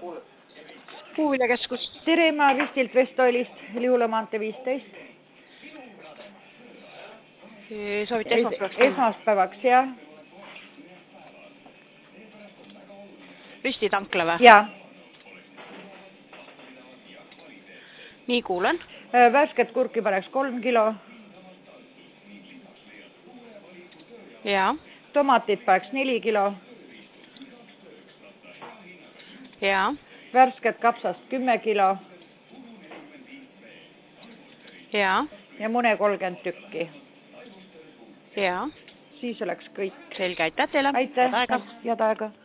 Puuviljakeskus. Tere, ma Ristilt Vestoilist, Lihula maantee 15. Soovite esmaspäevaks? Esmaspäevaks, jah. Risti tankla või? Jaa. Nii kuulen. Värsket kurki paneks 3 kilo. Jaa. Tomatit paneks 4 kilo. Jaa. Värsket kapsast 10 kilo. Jaa. Ja mune 30 tükki. Jaa. Siis oleks kõik. Selge, aitäh teile. Aitäh. Head aega. Head aega.